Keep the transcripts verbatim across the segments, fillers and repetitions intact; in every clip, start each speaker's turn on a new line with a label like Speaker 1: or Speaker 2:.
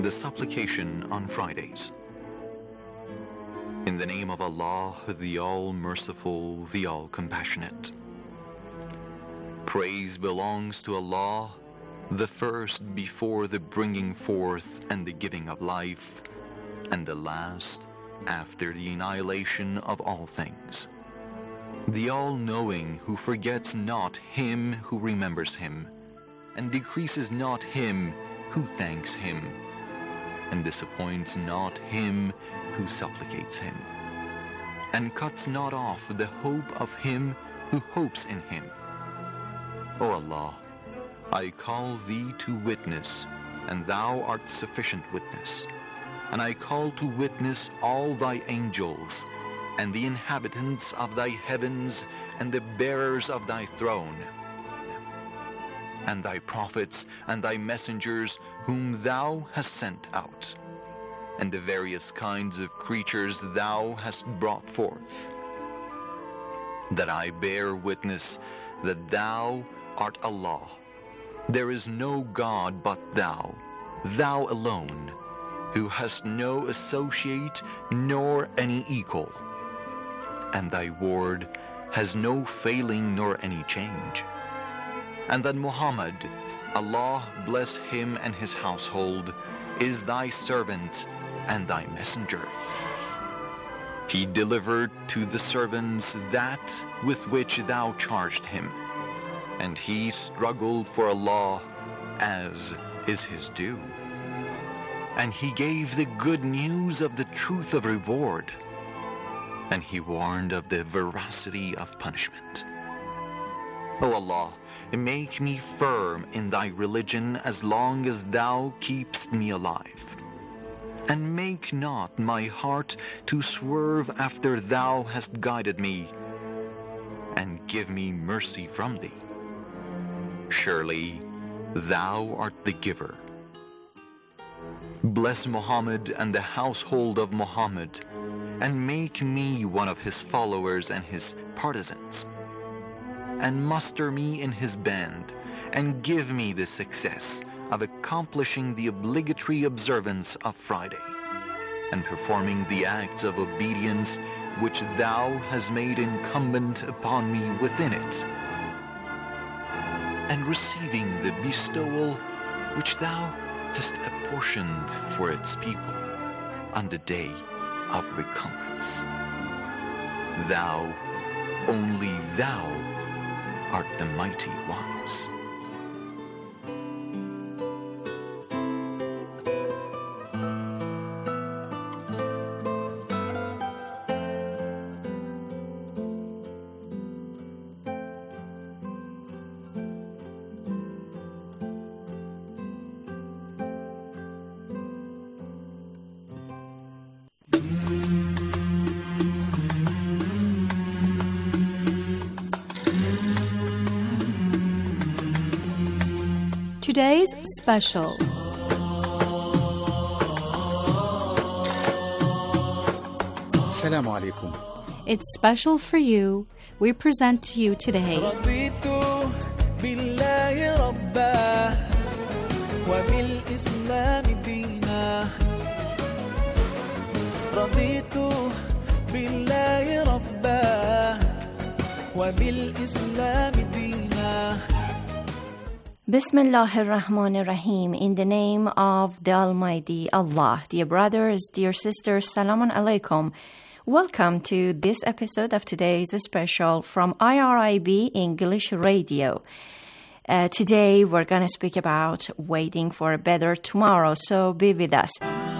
Speaker 1: the supplication on Fridays. In the name of Allah, the All-Merciful, the All-Compassionate. Praise belongs to Allah, the first before the bringing forth and the giving of life, and the last after the annihilation of all things. The All-Knowing, who forgets not him who remembers him, and decreases not him who thanks him, and disappoints not him who supplicates him, and cuts not off the hope of him who hopes in him. O Allah, I call thee to witness, and thou art sufficient witness, and I call to witness all thy angels, and the inhabitants of thy heavens, and the bearers of thy throne, and thy prophets and thy messengers whom thou hast sent out, and the various kinds of creatures thou hast brought forth, that I bear witness that thou art Allah. There is no God but thou, thou alone, who hast no associate nor any equal, and thy word has no failing nor any change. And that Muhammad, Allah bless him and his household, is thy servant and thy messenger. He delivered to the servants that with which thou charged him, and he struggled for Allah as is his due. And he gave the good news of the truth of reward, and he warned of the veracity of punishment. O Allah, make me firm in thy religion as long as thou keepst me alive, and make not my heart to swerve after thou hast guided me, and give me mercy from thee. Surely thou art the giver. Bless Muhammad and the household of Muhammad, and make me one of his followers and his partisans, and muster me in his band, and give me the success of accomplishing the obligatory observance of Friday, and performing the acts of obedience which thou hast made incumbent upon me within it, and receiving the bestowal which thou hast apportioned for its people on the day of recompense. Thou, only thou, art the mighty ones.
Speaker 2: Today's special.
Speaker 3: Assalamu alaikum.
Speaker 2: It's special for you. We present to you today. Bismillahir Rahmanir Rahim. In the name of the Almighty Allah. Dear brothers, dear sisters, Salamun Alaikum. Welcome to this episode of today's special from I R I B English Radio. Uh, today we're going to speak about waiting for a better tomorrow, so be with us.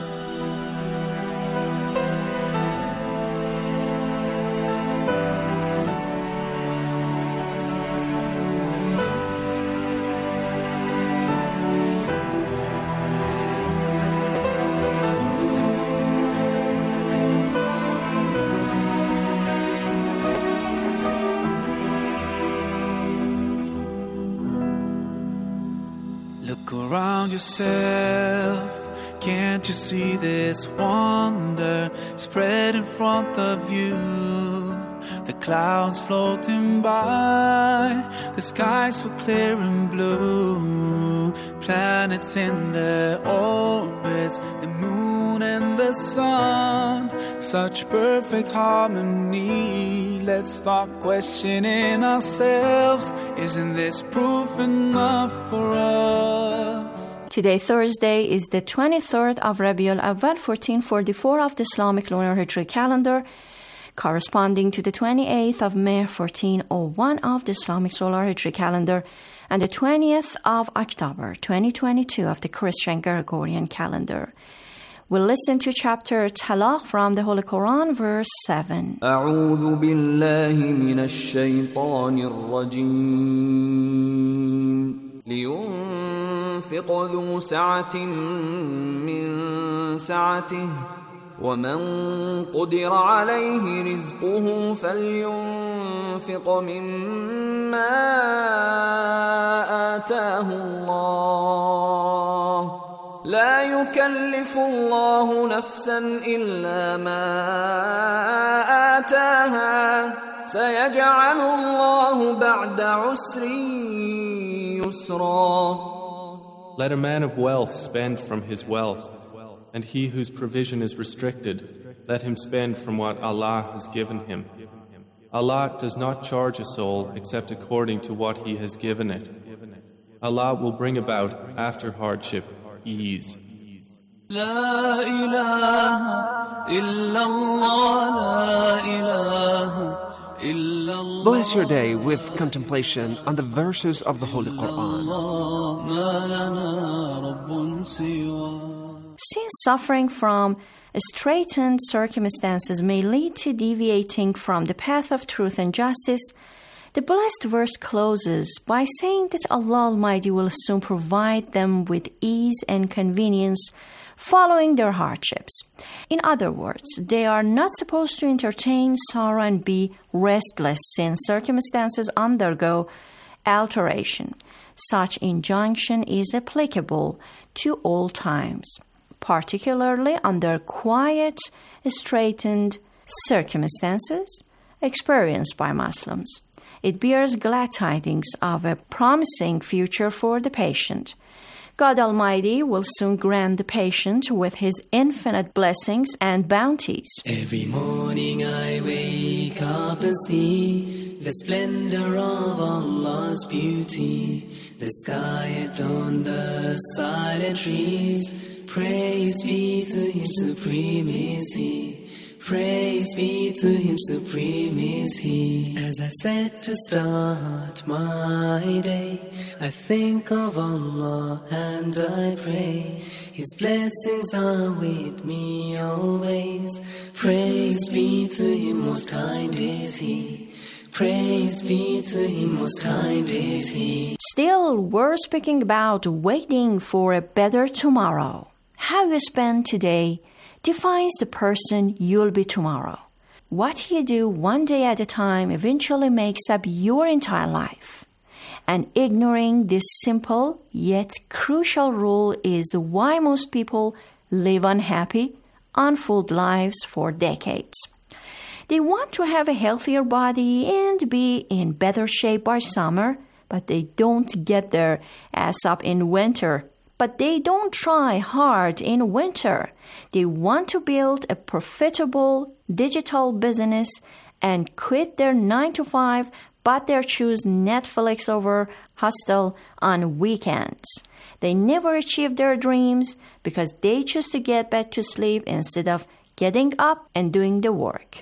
Speaker 4: Around yourself, can't you see this wonder spread in front of you? The clouds floating by, the sky so clear and blue, planets in their orbits, the moon and the sun, such perfect harmony. Let's start questioning ourselves. Isn't this proof enough for us?
Speaker 2: Today, Thursday, is the twenty-third of Rabiul Awwal, fourteen forty-four of the Islamic lunar Hijri calendar, corresponding to the twenty-eighth of May, fourteen oh one of the Islamic solar Hijri calendar, and the twentieth of October, twenty twenty-two of the Christian Gregorian calendar. We'll listen to chapter Talaq from the Holy Quran, verse seven.
Speaker 5: أعوذ بالله من الشيطان الرجيم لينفق ذو سعة من سعته ومن قدر عليه رزقه فلينفق مما آتاه الله لا يكلف الله نفسا إلا ما آتاها سيجعل الله بعد عسر يسرا.
Speaker 6: Let a man of wealth spend from his wealth, and he whose provision is restricted, let him spend from what Allah has given him. Allah does not charge a soul except according to what He has given it. Allah will bring about, after hardship, ease.
Speaker 5: لا إله إلا الله لا إله إلا الله.
Speaker 7: Bless your day with contemplation on the verses of the Holy Quran.
Speaker 5: ما لنا رب سوى.
Speaker 2: Since suffering from straitened circumstances may lead to deviating from the path of truth and justice, the blessed verse closes by saying that Allah Almighty will soon provide them with ease and convenience following their hardships. In other words, they are not supposed to entertain sorrow and be restless since circumstances undergo alteration. Such injunction is applicable to all times, particularly under quiet, straitened circumstances experienced by Muslims. It bears glad tidings of a promising future for the patient. God Almighty will soon grant the patient with His infinite blessings and bounties.
Speaker 5: Every morning I wake up and see the splendor of Allah's beauty, the sky adorned, the silent trees. Praise be to Him supreme is He. Praise be to Him supreme is He. As I set to start my day, I think of Allah and I pray. His blessings are with me always. Praise be to Him, most kind is He. Praise be to Him, most kind is He.
Speaker 2: Still, we're speaking about waiting for a better tomorrow. How you spend today defines the person you'll be tomorrow. What you do one day at a time eventually makes up your entire life. And ignoring this simple yet crucial rule is why most people live unhappy, unfulfilled lives for decades. They want to have a healthier body and be in better shape by summer, but they don't get their ass up in winter. But they don't try hard in winter. They want to build a profitable digital business and quit their nine to five, but they choose Netflix over hostel on weekends. They never achieve their dreams because they choose to get back to sleep instead of getting up and doing the work.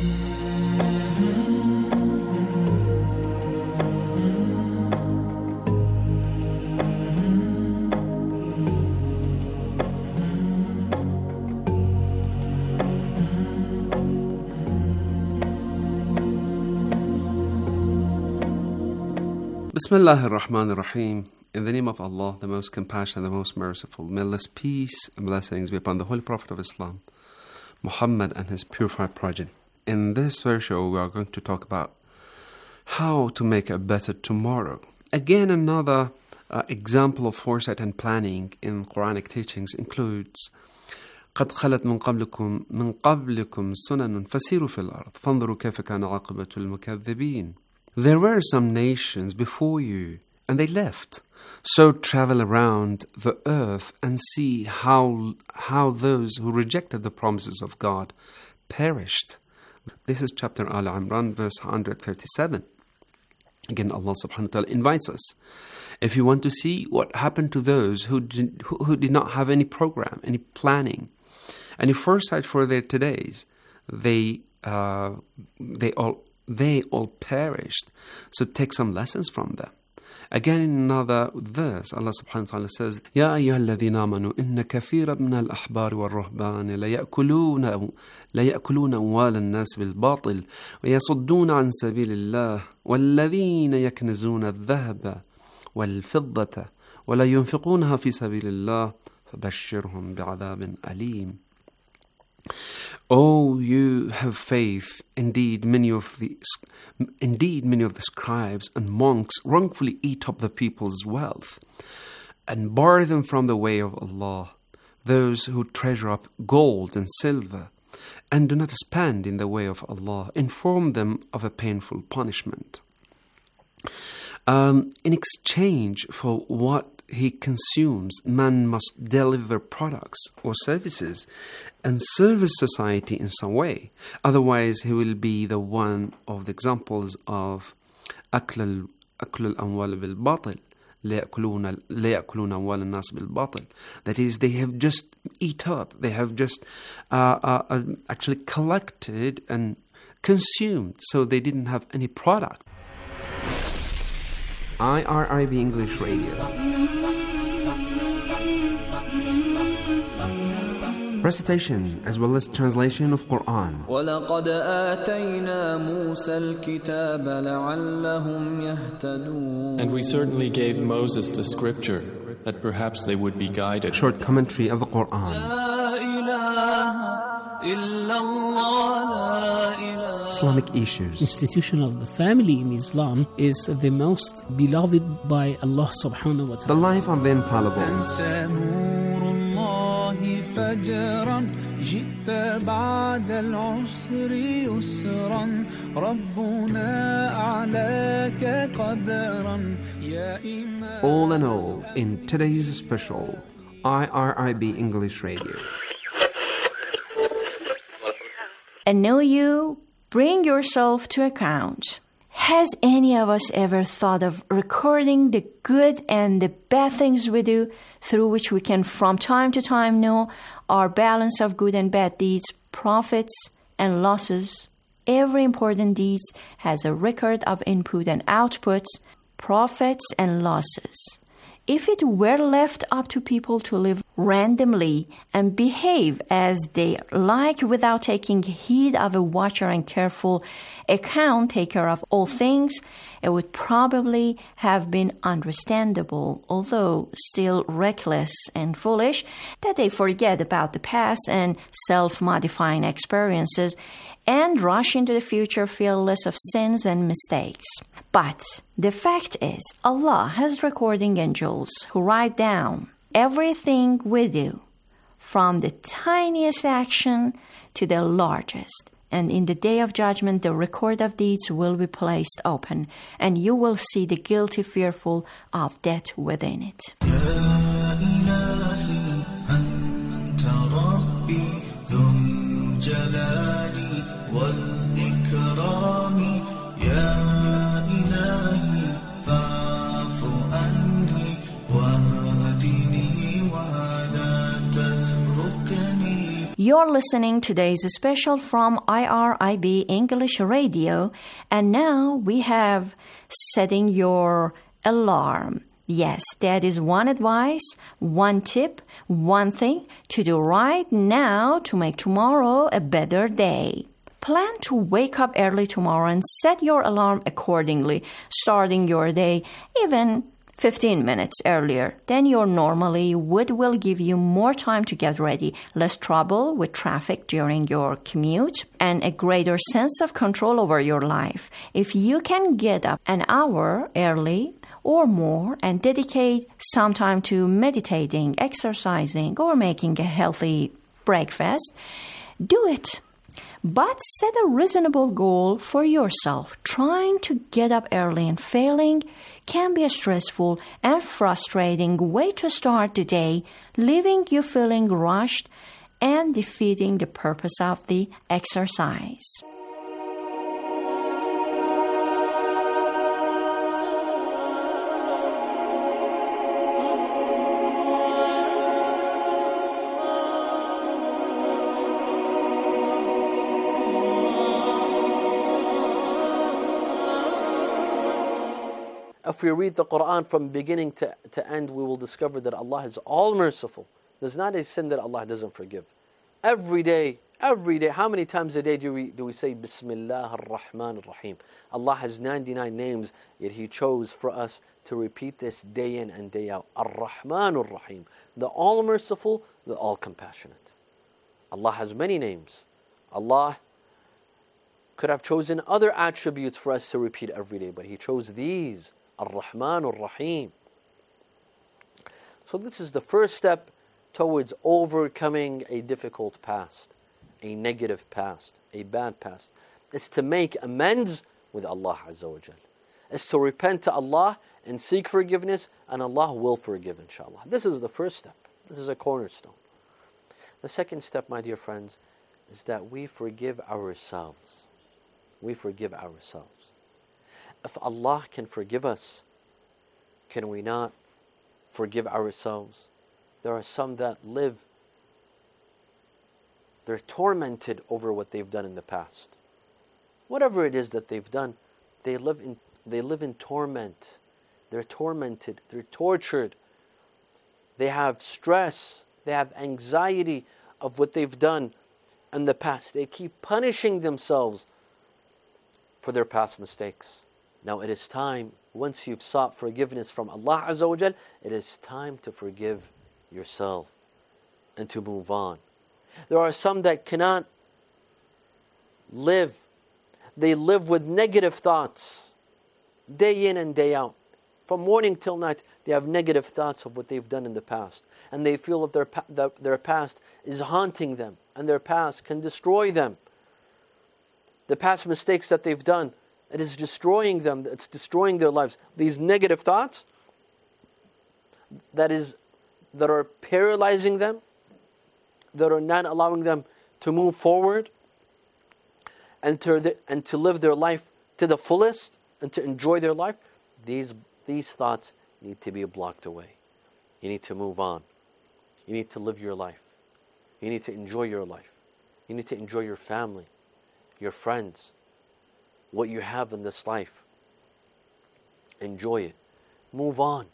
Speaker 7: Bismillah ar-Rahman ar-Rahim. In the name of Allah, the most compassionate, the most merciful. May Allah's peace and blessings be upon the Holy Prophet of Islam, Muhammad and his purified progeny. In this very show, we are going to talk about how to make a better tomorrow. Again, another uh, example of foresight and planning in Quranic teachings includes قد خلت من قبلكم من قبلكم سنن فسيروا في الأرض فانظروا كيف كان عاقبة المكذبين. There were some nations before you, and they left. So travel around the earth and see how how those who rejected the promises of God perished. This is chapter Al Imran, verse one thirty-seven. Again, Allah subhanahu wa ta'ala invites us. If you want to see what happened to those who did, who, who did not have any program, any planning, any foresight for their todays, they uh, they all they all perished. So take some lessons from them. Again, in another verse, Allah subhanahu wa ta'ala says, يَا أَيُّهَا الَّذِينَ آمَنُوا إِنَّ كَثِيرًا مِنَ الْأَحْبَارِ وَالرُّهْبَانِ لَيَأْكُلُونَ لَيَأْكُلُونَ أَمْوَالَ النَّاسِ بِالْبَاطِلِ وَيَصُدُّونَ عَنْ سَبِيلِ اللَّهِ وَالَّذِينَ يَكْنِزُونَ الذَّهَبَ وَالْفِضَّةَ وَلَا يُنْفِقُونَهَا فِي سَبِيلِ اللَّهِ فَبَشِّرْهُمْ بِعَذَابٍ أَلِيمٍ. Oh, you have faith. Indeed, many of the indeed many of the scribes and monks wrongfully eat up the people's wealth and bar them from the way of Allah. Those who treasure up gold and silver and do not spend in the way of Allah, inform them of a painful punishment. Um, in exchange for what he consumes, man must deliver products or services and service society in some way. Otherwise, he will be the one of the examples of أكل أكل الأموال بالباطل ليأكلون ليأكلون أموال الناس بالباطل. That is, they have just eat up, they have just uh, uh, uh, actually collected and consumed, so they didn't have any product. I R I B English Radio. Recitation as well as translation of Quran.
Speaker 5: وَلَقَدْ آتَيْنَا مُوسَى الْكِتَابَ لَعَلَّهُمْ يَهْتَدُونَ.
Speaker 6: And we certainly gave Moses the scripture, that perhaps they would be guided.
Speaker 7: Short commentary of the Quran. Islamic issues.
Speaker 8: Institution of the family in Islam is the most beloved by Allah subhanahu wa ta'ala.
Speaker 7: The life of the infallible.
Speaker 4: فجرا جئت بعد العسر يسرا ربنا أعلاك قدرا يا إمام.
Speaker 7: All in all, in today's special I R I B English Radio.
Speaker 2: And know you, bring yourself to account. Has any of us ever thought of recording the good and the bad things we do, through which we can from time to time know our balance of good and bad deeds, profits and losses? Every important deed has a record of input and outputs, profits and losses. If it were left up to people to live randomly and behave as they like without taking heed of a watcher and careful account taker of all things, it would probably have been understandable, although still reckless and foolish, that they forget about the past and self-modifying experiences and rush into the future fearless of sins and mistakes. But the fact is, Allah has recording angels who write down everything we do, from the tiniest action to the largest. And in the day of judgment, the record of deeds will be placed open, and you will see the guilty fearful of death within it. You're listening to today's special from I R I B English Radio, and now we have setting your alarm. Yes, that is one advice, one tip, one thing to do right now to make tomorrow a better day. Plan to wake up early tomorrow and set your alarm accordingly, starting your day even fifteen minutes earlier than you normally would will give you more time to get ready, less trouble with traffic during your commute, and a greater sense of control over your life. If you can get up an hour early or more and dedicate some time to meditating, exercising, or making a healthy breakfast, do it. But set a reasonable goal for yourself. Trying to get up early and failing can be a stressful and frustrating way to start the day, leaving you feeling rushed and defeating the purpose of the exercise.
Speaker 9: If we read the Quran from beginning to, to end, we will discover that Allah is all merciful. There's not a sin that Allah doesn't forgive. Every day, every day, how many times a day do we do we say Bismillah ar-Rahman ar-Rahim? Allah has ninety-nine names, yet He chose for us to repeat this day in and day out. Ar-Rahman ar-Rahim, the all merciful, the all compassionate. Allah has many names. Allah could have chosen other attributes for us to repeat every day, but He chose these. Ar-Rahman ar-Rahim. So this is the first step towards overcoming a difficult past, a negative past, a bad past. It's to make amends with Allah Azza wa Jal. It's to repent to Allah and seek forgiveness, and Allah will forgive, inshallah. This is the first step. This is a cornerstone. The second step, my dear friends, is that we forgive ourselves. We forgive ourselves. If Allah can forgive us, can we not forgive ourselves? There are some that live, they're tormented over what they've done in the past. Whatever it is that they've done, they live in they live in torment. They're tormented, they're tortured. They have stress, they have anxiety of what they've done in the past. They keep punishing themselves for their past mistakes. Now it is time, once you've sought forgiveness from Allah Azza wa Jal, it is time to forgive yourself and to move on. There are some that cannot live. They live with negative thoughts, day in and day out. From morning till night, they have negative thoughts of what they've done in the past. And they feel that their, that their past is haunting them, and their past can destroy them. The past mistakes that they've done, it is destroying them. It's destroying their lives. These negative thoughts that is that are paralyzing them, that are not allowing them to move forward and to the, and to live their life to the fullest and to enjoy their life. These these thoughts need to be blocked away. You need to move on. You need to live your life. You need to enjoy your life. You need to enjoy your family, your friends, what you have in this life. Enjoy it. Move on.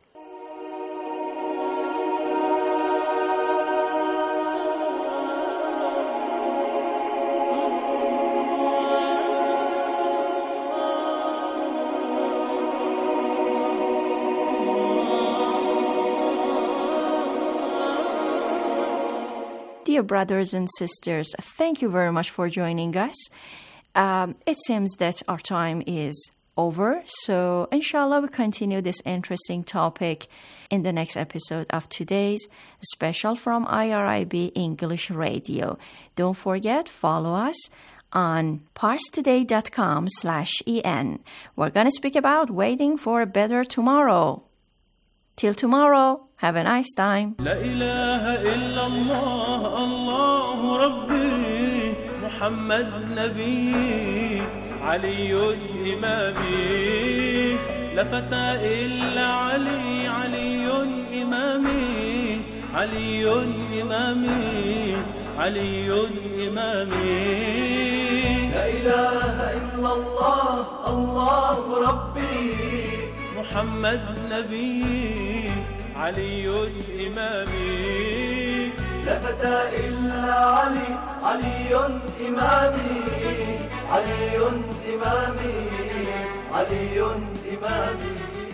Speaker 2: Dear brothers and sisters, thank you very much for joining us. Um, it seems that our time is over, so inshallah we continue this interesting topic in the next episode of today's special from I R I B English Radio. Don't forget, follow us on parstoday.com slash en. We're going to speak about waiting for a better tomorrow. Till tomorrow, have a nice time.
Speaker 10: La ilaha illallah, Allahu Rabbi, Muhammad Nabi, Aliyun Imami, La fata illa Ali, Aliyun Imami, Aliyun Imami, Aliyun Imami. La ilaha illallah, Allahu Rabbi, Muhammad Nabi, علي إمامي لا فتى إلا علي علي إمامي علي إمامي علي إمامي.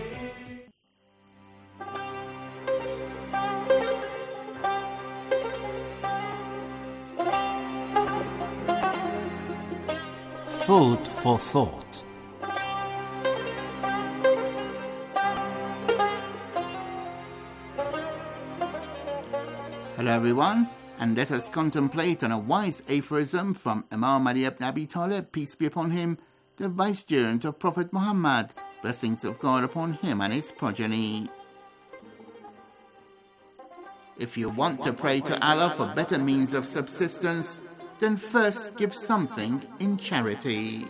Speaker 3: Food for thought.
Speaker 11: Hello everyone, And let us contemplate on a wise aphorism from Imam Ali ibn Abi Talib, peace be upon him, the vicegerent of Prophet Muhammad, blessings of God upon him and his progeny. If you want to pray to Allah for better means of subsistence, then first give something in charity.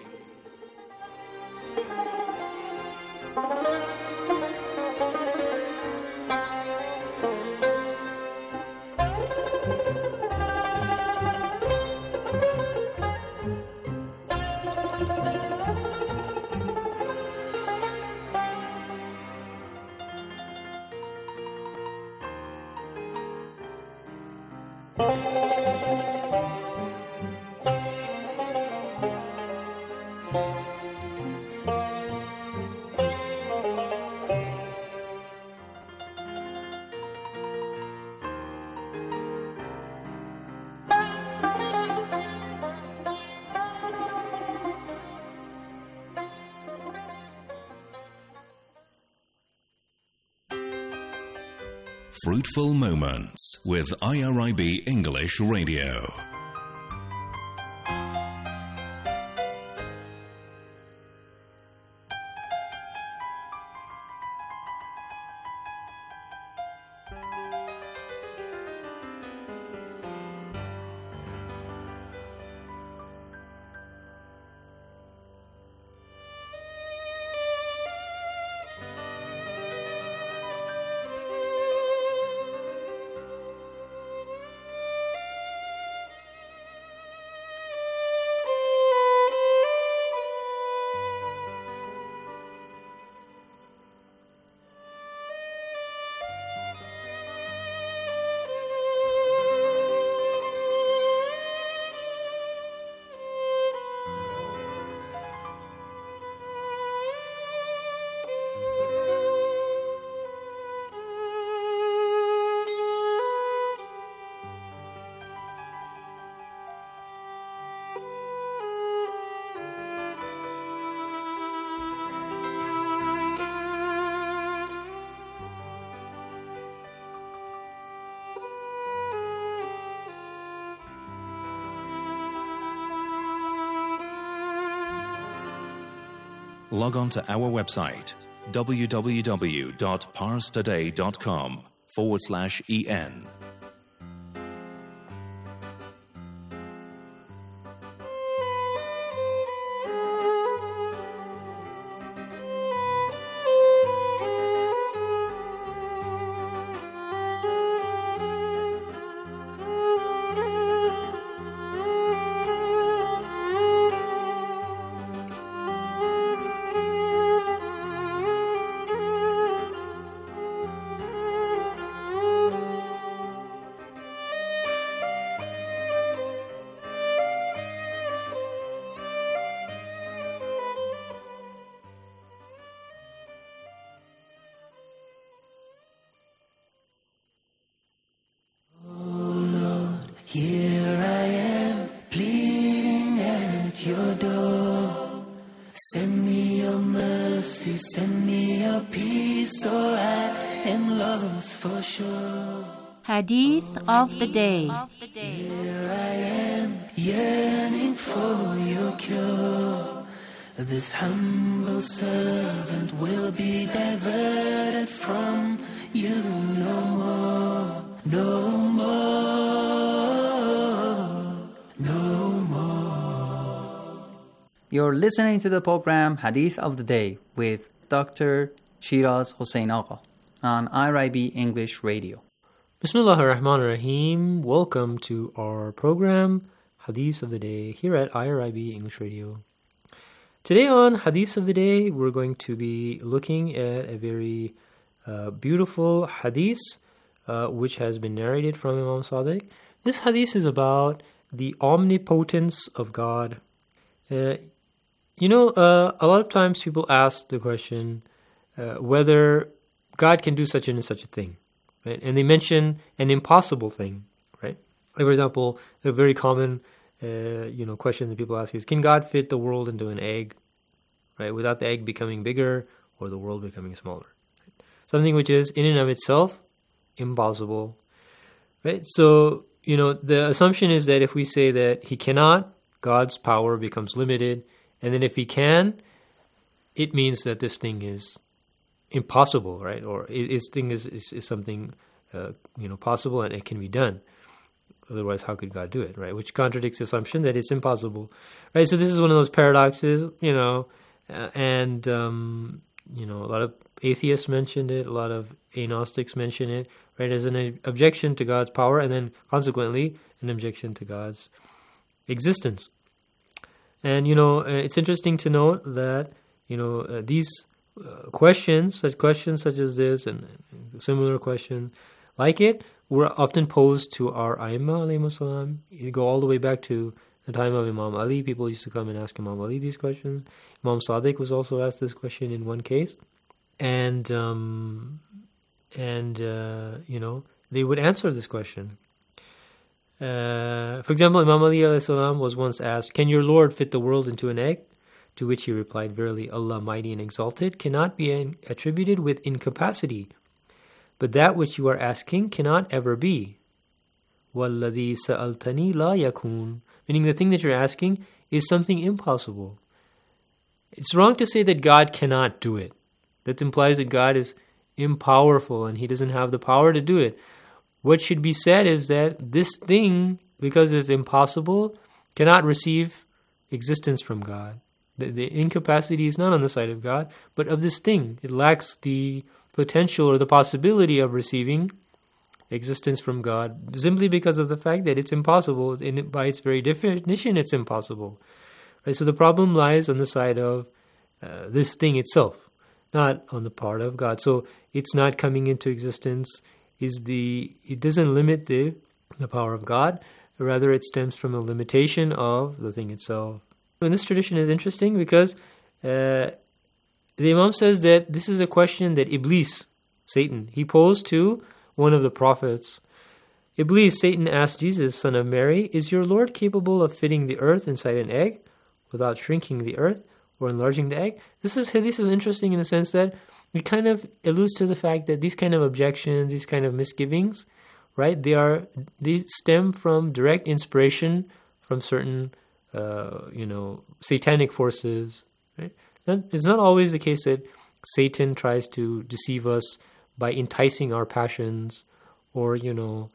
Speaker 12: Fruitful Moments with I R I B English Radio. Log on to our website, www.parstoday.com forward slash en.
Speaker 5: Here I am, pleading at your door. Send me your mercy, send me your peace, or I am lost for sure.
Speaker 2: Hadith of the day.
Speaker 5: Here I am, yearning for your cure. This humble servant will be diverted from you no more, no more, no more.
Speaker 13: You're listening to the program Hadith of the Day with Doctor Shiraz Hossein Agha on I R I B English Radio.
Speaker 14: Bismillah ar-Rahman ar-Rahim. Welcome to our program Hadith of the Day here at I R I B English Radio. Today on Hadith of the Day, we're going to be looking at a very uh, beautiful hadith uh, which has been narrated from Imam Sadiq. This hadith is about the omnipotence of God. Uh, you know, uh, a lot of times people ask the question uh, whether God can do such and such a thing, right? And they mention an impossible thing, right? Like, for example, a very common Uh, you know, question that people ask is, can God fit the world into an egg, right? Without the egg becoming bigger or the world becoming smaller. Right? Something which is in and of itself impossible, right? So you know, the assumption is that if we say that he cannot, God's power becomes limited. And then if he can, it means that this thing is impossible, right? Or this thing is, is, is something, uh, you know, possible and it can be done. Otherwise, how could God do it, right? Which contradicts the assumption that it's impossible, right? So this is one of those paradoxes, you know, uh, and, um, you know, a lot of atheists mentioned it, a lot of agnostics mention it, right, as an objection to God's power and then consequently an objection to God's existence. And, you know, uh, it's interesting to note that, you know, uh, these uh, questions, such questions such as this and similar questions like it, were often posed to our Aimma alayhimu salam. You go all the way back to the time of Imam Ali. People used to come and ask Imam Ali these questions. Imam Sadiq was also asked this question in one case. And, um, and uh, you know, they would answer this question. Uh, for example, Imam Ali alayhi salam was once asked, "Can your Lord fit the world into an egg?" To which he replied, "Verily, Allah mighty and exalted cannot be attributed with incapacity. But that which you are asking cannot ever be. وَالَّذِي سَأَلْتَنِي لَا يَكُونُ." Meaning the thing that you're asking is something impossible. It's wrong to say that God cannot do it. That implies that God is impowerful and he doesn't have the power to do it. What should be said is that this thing, because it's impossible, cannot receive existence from God. The, the incapacity is not on the side of God, but of this thing. It lacks the potential or the possibility of receiving existence from God simply because of the fact that it's impossible. And by its very definition, it's impossible. Right? So the problem lies on the side of uh, this thing itself, not on the part of God. So it's not coming into existence. Is the it doesn't limit the the power of God. Rather, it stems from a limitation of the thing itself. And this tradition is interesting because uh, the Imam says that this is a question that Iblis, Satan, he posed to one of the prophets. Iblis, Satan, asked Jesus, son of Mary, "Is your Lord capable of fitting the earth inside an egg without shrinking the earth or enlarging the egg?" This is this is interesting in the sense that it kind of alludes to the fact that these kind of objections, these kind of misgivings, right, they are they stem from direct inspiration from certain, uh, you know, satanic forces, right? It's not always the case that Satan tries to deceive us by enticing our passions, or you know,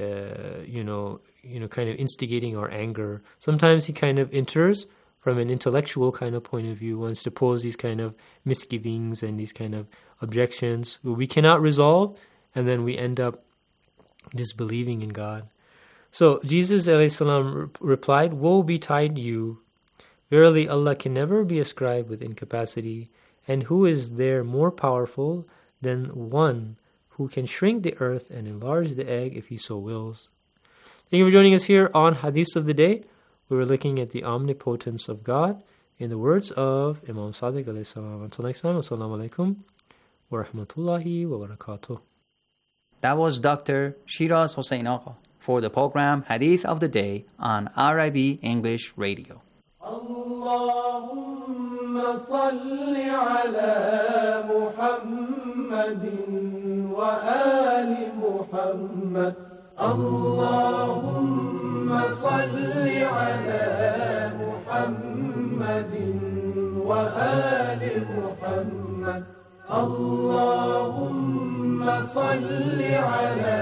Speaker 14: uh, you know, you know, kind of instigating our anger. Sometimes he kind of enters from an intellectual kind of point of view, wants to pose these kind of misgivings and these kind of objections we cannot resolve, and then we end up disbelieving in God. So Jesus alayhi salam replied, "Woe betide you! Verily, Allah can never be ascribed with incapacity, and who is there more powerful than one who can shrink the earth and enlarge the egg if he so wills?" Thank you for joining us here on Hadith of the Day. We were looking at the omnipotence of God in the words of Imam Sadiq alayhi salam. Until next time, assalamu alaikum wa rahmatullahi wa barakatuh.
Speaker 13: That was Doctor Shiraz Hossein Agha for the program Hadith of the Day on R I B English Radio.
Speaker 10: اللهم صل على محمد وآل محمد اللهم صل على محمد وآل محمد اللهم صل على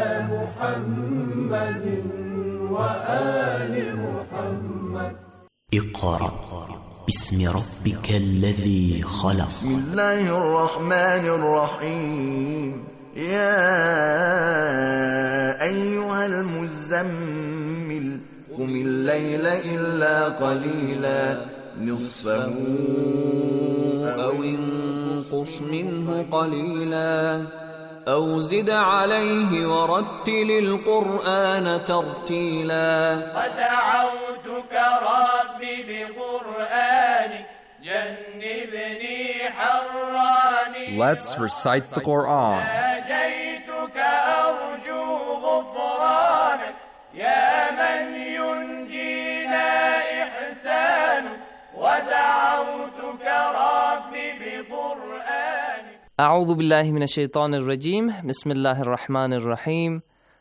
Speaker 10: محمد وآل محمد
Speaker 3: اقرأ باسم ربك الذي خلق.
Speaker 15: بسم الله الرحمن الرحيم. يا أيها المزمل قم الليل إلا قليلا نصفه
Speaker 16: أو انقص منه قليلا أو زد عليه ورتل القرآن ترتيلا
Speaker 10: ودعوتك ربي بقرآنك جنبني حراني.
Speaker 17: Let's recite the Quran.
Speaker 10: ناجيتك أرجو غفرانك يا من ينجينا إحسانك ودعوتك ربي بقرآنك.
Speaker 18: أعوذ بالله من الشيطان الرجيم. بسم الله الرحمن الرحيم.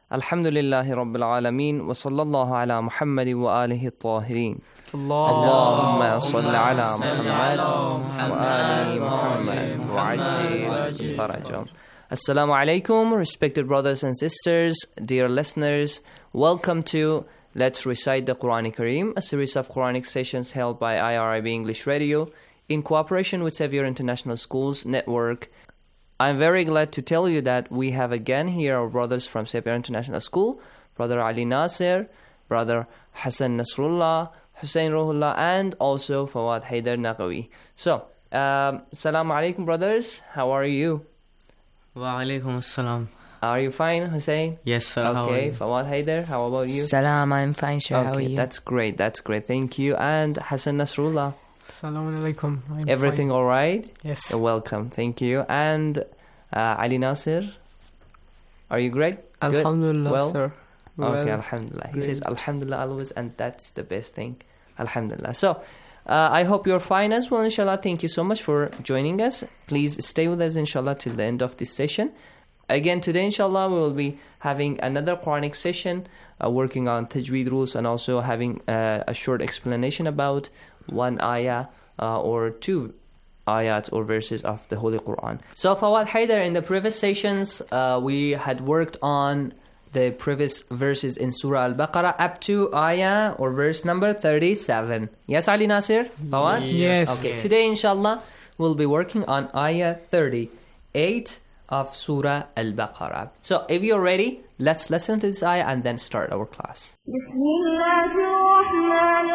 Speaker 18: Alhamdulillahi Rabbil Alameen wa sallallahu ala Muhammad wa alihi at-tahirin. Allahumma salli ala Muhammad wa ali Muhammad wa ajil farajahum. Assalamu alaikum, respected brothers and sisters, dear listeners. Welcome to Let's Recite the Quran Kareem, a series of Quranic sessions held by I R I B English Radio in cooperation with Xavier International Schools Network. I'm very glad to tell you that we have again here our brothers from Xavier International School, Brother Ali Nasir, Brother Hassan Nasrullah, Hussein Ruhullah, and also Fawad Haider Naqawi. So, um, Assalamu alaikum, brothers. How are you?
Speaker 19: Wa alaikum assalam.
Speaker 18: Are you fine, Hussein?
Speaker 19: Yes, sir.
Speaker 18: Okay, Fawad Haider, how about you?
Speaker 20: Salam, I'm fine, sir.
Speaker 18: Okay,
Speaker 20: how are you?
Speaker 18: That's great, that's great. Thank you. And Hassan Nasrullah.
Speaker 21: Assalamu alaikum. I'm
Speaker 18: Everything
Speaker 21: fine.
Speaker 18: all right?
Speaker 21: Yes.
Speaker 18: You're welcome. Thank you. And uh, Ali Nasir, are you great?
Speaker 21: Alhamdulillah,
Speaker 18: Good? Well?
Speaker 21: sir.
Speaker 18: Okay,
Speaker 21: Well,
Speaker 18: Alhamdulillah. He
Speaker 21: great.
Speaker 18: says Alhamdulillah always, and that's the best thing. Alhamdulillah. So, uh, I hope you're fine as well, inshallah. Thank you so much for joining us. Please stay with us, inshallah, till the end of this session. Again, today, inshallah, we will be having another Quranic session, uh, working on tajweed rules and also having uh, a short explanation about one ayah uh, or two ayat or verses of the Holy Quran. So, Fawad Haider, in the previous sessions, uh, we had worked on the previous verses in Surah Al-Baqarah up to ayah or verse number thirty-seven. Yes, Ali Nasir? Fawad?
Speaker 21: Yes.
Speaker 18: Okay, today, inshallah, we'll be working on ayah thirty-eight of Surah Al-Baqarah. So, if you're ready, let's listen to this ayah and then start our class.
Speaker 10: بسم الله الرحمن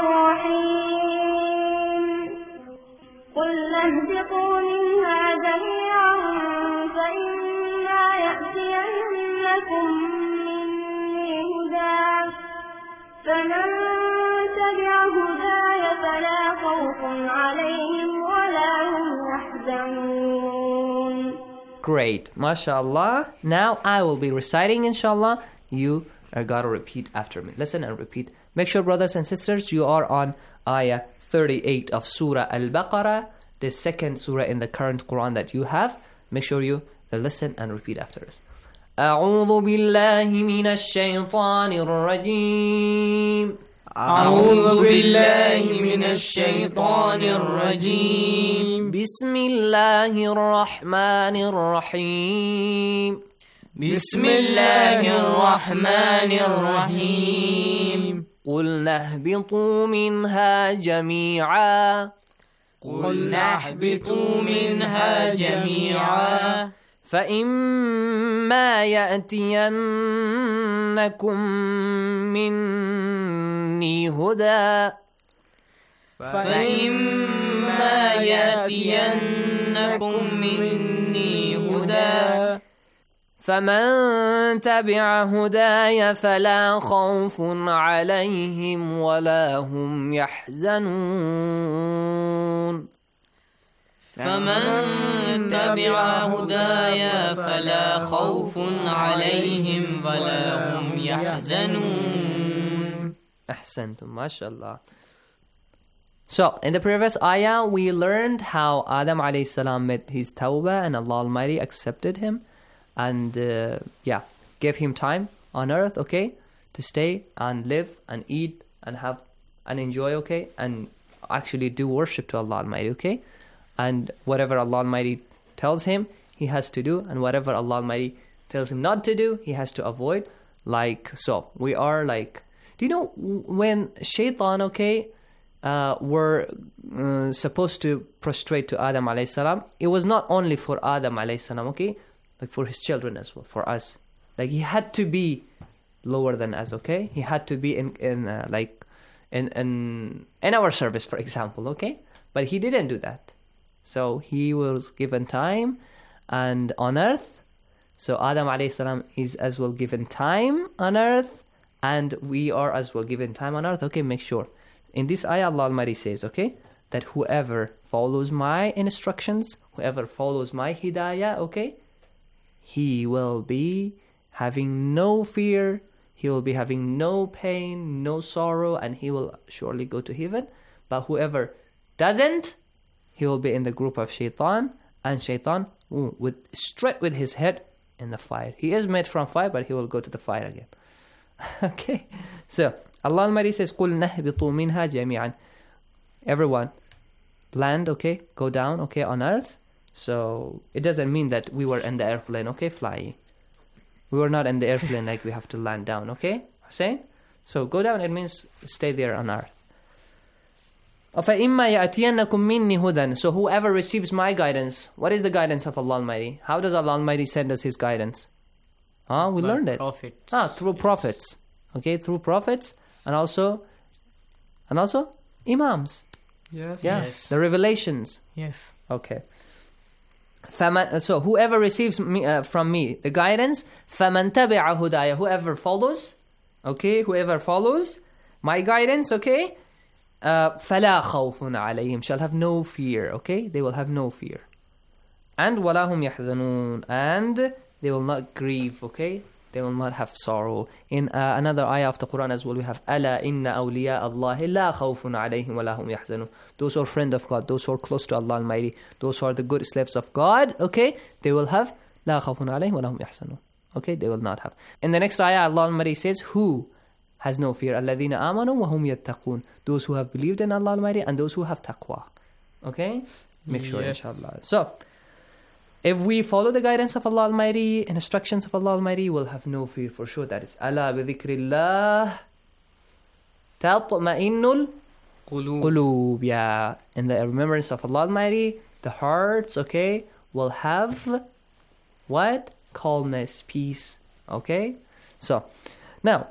Speaker 10: الرحيم قل اهبطوا منها جميعا فإما يأتينكم مني هدى فمن تبع هداي فلا خوف عليهم ولا هم يحزنون.
Speaker 18: Great, mashallah. Now I will be reciting, inshallah. You are gotta repeat after me. Listen and repeat. Make sure, brothers and sisters, you are on ayah thirty-eight of Surah Al-Baqarah, the second surah in the current Quran that you have. Make sure you listen and repeat after us. أعوذ بالله من الشيطان الرجيم
Speaker 19: أعوذ بالله من الشيطان الرجيم
Speaker 18: بسم الله الرحمن الرحيم
Speaker 19: بسم الله الرحمن الرحيم
Speaker 18: قلنا اهبطوا منها جميعا
Speaker 19: قلنا اهبطوا منها جميعا
Speaker 18: فإما يأتينكم مني هدى
Speaker 19: فإما يأتينكم مني هدى
Speaker 18: فمن تبع هداي فلا خوف عليهم ولا هم يحزنون
Speaker 19: فمن تبع هداي فلا خوف عليهم ولا هم يحزنون.
Speaker 18: أحسنتم, mashallah. So, in the previous ayah, we learned how Adam alayhi salam made his tawbah and Allah Almighty accepted him and, uh, yeah, gave him time on earth, okay, to stay and live and eat and have and enjoy, okay, and actually do worship to Allah Almighty, okay? And whatever Allah Almighty tells him, he has to do. And whatever Allah Almighty tells him not to do, he has to avoid. Like, so, we are like... Do you know when Shaitan, okay, uh, were uh, supposed to prostrate to Adam alayhi salam, it was not only for Adam alayhi salam, okay? Like for his children as well, for us. Like he had to be lower than us, okay? He had to be in, in uh, like, in, in, in our service, for example, okay? But he didn't do that. So he was given time and on earth. So Adam alayhi salam is as well given time on earth, and we are as well given time on earth. Okay, make sure. In this ayah, Allah Almighty says, okay, that whoever follows my instructions, whoever follows my hidayah, okay, he will be having no fear, he will be having no pain, no sorrow, and he will surely go to heaven. But whoever doesn't, he will be in the group of shaitan, and shaitan ooh, with straight with his head in the fire. He is made from fire, but he will go to the fire again. Okay, so Allah Almighty says, قُلْ نَهْبِطُوا مِنْهَا جَمِيعًا. Everyone, land, okay, go down, okay, on earth. So it doesn't mean that we were in the airplane, okay, flying. We were not in the airplane like we have to land down, okay, Hussein? So go down, it means stay there on earth. فَإِمَّا يَأْتِيَنَّكُم مِّنِّي هُدًى. So whoever receives my guidance, what is the guidance of Allah Almighty? How does Allah Almighty send us His guidance? Huh? We
Speaker 20: By
Speaker 18: learned it.
Speaker 20: prophets.
Speaker 18: Ah, through
Speaker 20: Yes.
Speaker 18: prophets. Okay, through prophets and also, and also imams.
Speaker 20: Yes.
Speaker 18: Yeah,
Speaker 20: Yes.
Speaker 18: the revelations.
Speaker 20: Yes.
Speaker 18: Okay. فَمَن, so whoever receives me, uh, from me the guidance, فَمَن تَبِعَ هُدَايَ. Whoever follows, okay, whoever follows my guidance, okay, uh, فَلَا خَوْفٌ عَلَيْهِمْ, shall have no fear, okay, they will have no fear. And وَلَا هُمْ يَحْزَنُونَ, and they will not grieve, okay, they will not have sorrow. In uh, another ayah of the Quran as well, we have أَلَا إِنَّ أَوْلِيَاءَ اللَّهِ لَا خَوْفٌ عَلَيْهِمْ وَلَا هُمْ يَحْزَنُونَ. Those who are friends of God, those who are close to Allah Almighty, those who are the good slaves of God, okay, they will have لَا خَوْفٌ عَلَيْهِمْ وَلَا هُمْ يَحْزَنُونَ. Okay, they will not have. In the next ayah, Allah Almighty says, who has no fear? الَّذِينَ آمَنُوا وَهُمْ يَتَّقُونَ. Those who have believed in Allah Almighty and those who have taqwa. Okay? Make sure,
Speaker 20: Yes.
Speaker 18: inshallah. So, if we follow the guidance of Allah Almighty, instructions of Allah Almighty, we'll have no fear for sure. That is, أَلَا بِذِكْرِ اللَّهِ تَطْمَئِنُّ الْقُلُوبِ. Yeah, in the remembrance of Allah Almighty, the hearts, okay, will have what? Calmness, peace. Okay? So, now,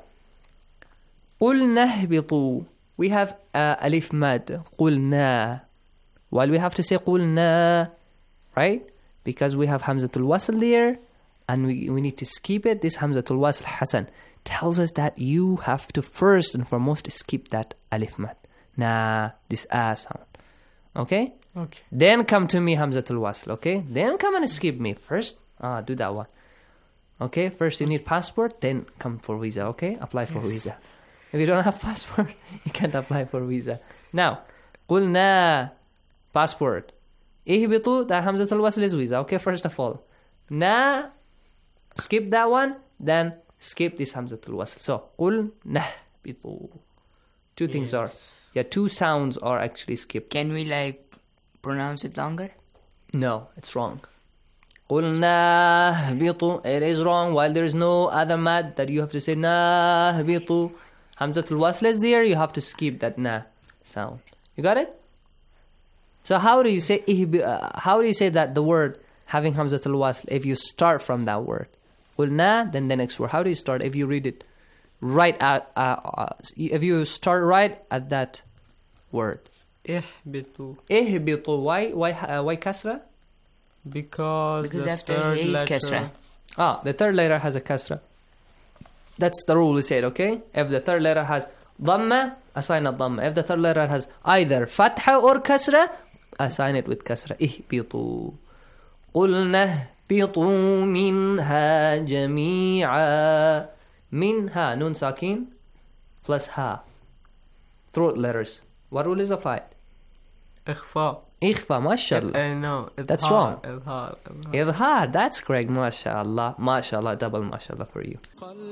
Speaker 18: قُلْنَا اهْبِطُوا. We have uh, alif mad. قُلْنَا. While we have to say قُلْنَا, right? Because we have Hamzatul Wasl there, and we, we need to skip it. This Hamzatul Wasl Hasan tells us that you have to first and foremost skip that alif mad. Na, this ah sound. Okay?
Speaker 20: Okay.
Speaker 18: Then come to me Hamzatul Wasl, okay? Then come and skip me. First, ah, do that one. Okay? First you need passport, then come for visa, okay? Apply for
Speaker 20: Yes.
Speaker 18: visa. If you don't have passport, you can't apply for visa. Now, قُلْنَا, passport. Ihbitu, that Hamzatul Wasl is visa. Okay, first of all. Na, skip that one, then skip this Hamzatul Wasl. So, Qul nahbitu. Two things are, yeah, two sounds are actually skipped.
Speaker 20: Can we like pronounce it longer?
Speaker 18: No, it's wrong. Qul nahbitu. It is wrong. While there is no other mad that you have to say nahbitu. Hamzatul Wasl is there, you have to skip that na sound. You got it? So how do you say ihbi, uh, how do you say that the word having Hamzatul Wasl if you start from that word? Qulna, then the next word. How do you start if you read it right at uh, uh, if you start right at that word?
Speaker 20: Ihbitu.
Speaker 18: Ihbitu. Why why uh, why kasra?
Speaker 20: Because,
Speaker 19: Because
Speaker 20: the
Speaker 19: after
Speaker 20: third
Speaker 19: he is
Speaker 20: letter,
Speaker 19: kasra.
Speaker 18: Ah, the third letter has a kasra. That's the rule we said, okay? If the third letter has dhamma, assign a dhamma. If the third letter has either fatha or kasra, assign it with kasra. Ihbitu. قُلْنَا اهْبِطُوا مِنْهَا جَمِيعًا. Minha, nun sakin, plus ha. Throat letters. What rule is applied?
Speaker 20: Ikhfa.
Speaker 18: Ikhfa, mashallah.
Speaker 20: Uh, no,
Speaker 18: That's
Speaker 20: idhar,
Speaker 18: wrong.
Speaker 20: idhar, idhar.
Speaker 18: Idhar, that's correct, mashallah. Mashallah, double mashallah for you.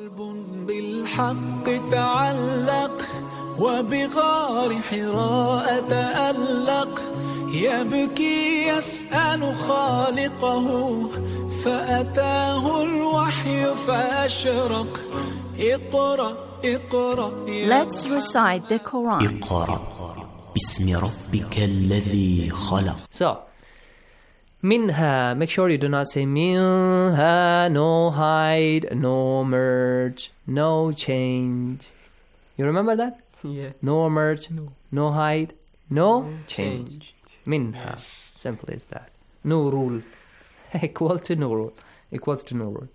Speaker 4: بالحق تعلق وبغار حراء تألق يبكي يسأل خالقه فأتاه الوحي فأشرق اقرأ اقرأ
Speaker 2: Let's recite the Quran.
Speaker 3: اقرأ باسم ربك الذي خلق.
Speaker 18: So, minha, make sure you do not say minha, no hide, no merge, no change. You remember that?
Speaker 20: Yeah.
Speaker 18: No merge,
Speaker 20: No.
Speaker 18: no hide, no,
Speaker 20: No
Speaker 18: change.
Speaker 20: change.
Speaker 18: Minha, simple as that. No rule. Equal to no rule. Equals to no rule.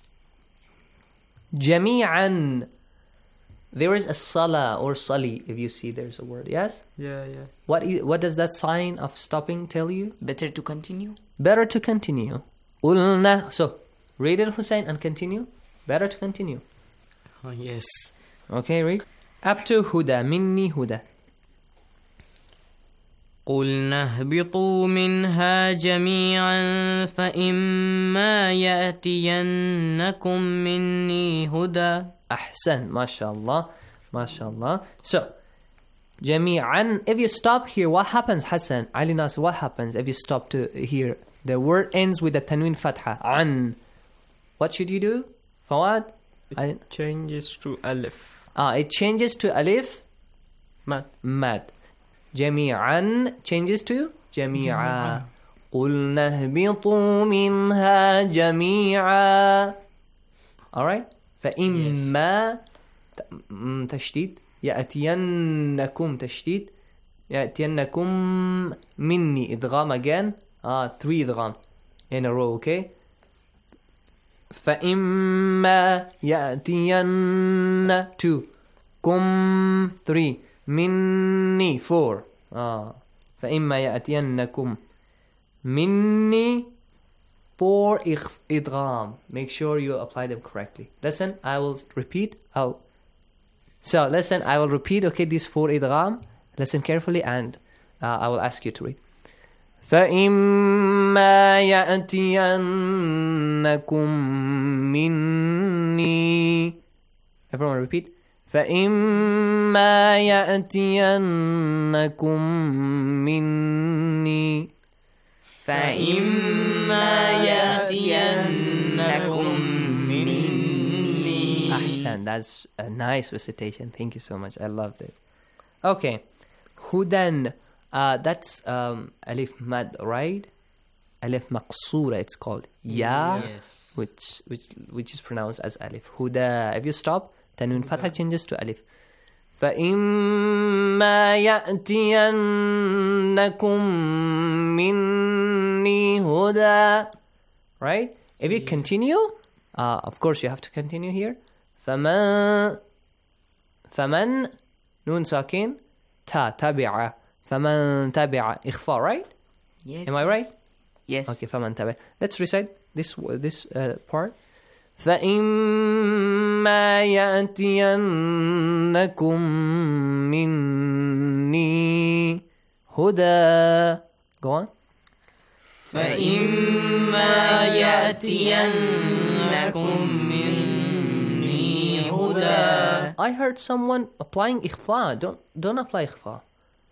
Speaker 18: Jami'an. There is a salah or sali if you see there's a word, yes?
Speaker 20: Yeah, yeah.
Speaker 18: What is, what does that sign of stopping tell you?
Speaker 19: Better to continue.
Speaker 18: Better to continue. Ulna. So, read it, Hussein, and continue. Better to continue.
Speaker 20: Oh, yes.
Speaker 18: Okay, read. Up to huda, minni huda.
Speaker 19: قلنا اهبطوا منها جميعا فإما يأتينكم مني هدى.
Speaker 18: أحسن. ما شاء الله. ما شاء الله. So, جميعا, if you stop here, what happens, Hassan? Ali Nasir, what happens if you stop to here? The word ends with the tanween fatha. An. What should you do? Fawad?
Speaker 20: It
Speaker 18: I,
Speaker 20: changes to alif.
Speaker 18: Ah, it changes to alif.
Speaker 20: Mad.
Speaker 18: Mad. جميعا changes to جميعا. قلنا اهبطوا منها جميعا. Alright? فإما yes. تشديد يأتينكم تشديد يأتينكم مني إدغام again. Ah, three إدغام in a row, okay? فإما يأتين two كم three مني four. آه. فإما يأتينكم مني four إدغام. Make sure you apply them correctly. Listen, I will repeat. I'll... So, listen, I will repeat, okay, these four إدغام. Listen carefully and uh, I will ask you to read. فإما يأتينكم مني. Everyone repeat. فإما يأتينكم مني
Speaker 19: فإما يأتينكم مني.
Speaker 18: أحسن. That's a nice recitation. Thank you so much. I loved it. Okay. هدى. Uh, that's um, alif mad, right? Alif maqsura, it's called. Ya, yes. which which which is pronounced as alif. Huda. If you stop, tanwin fatha changes to alif. فَإِمَّا يَأْتِيَنَّكُم مِّنِّي هُدًى. Right? If you continue, uh, of course you have to continue here. فَمَن فَمَن نون ساكن تا تبع. فَمَن تَبِعَ إخفاء, right?
Speaker 19: Yes.
Speaker 18: Am I right?
Speaker 19: Yes.
Speaker 18: Okay, فَمَن تَبِعَ. Let's recite this this uh, part. فَإِمَّا يَأْتِيَنَّكُم مِّنِّي هُدًى. Go on.
Speaker 19: فَإِمَّا يَأْتِيَنَّكُم مِّنِّي هُدًى.
Speaker 18: I heard someone applying إخفاء. Don't, don't apply إخفاء.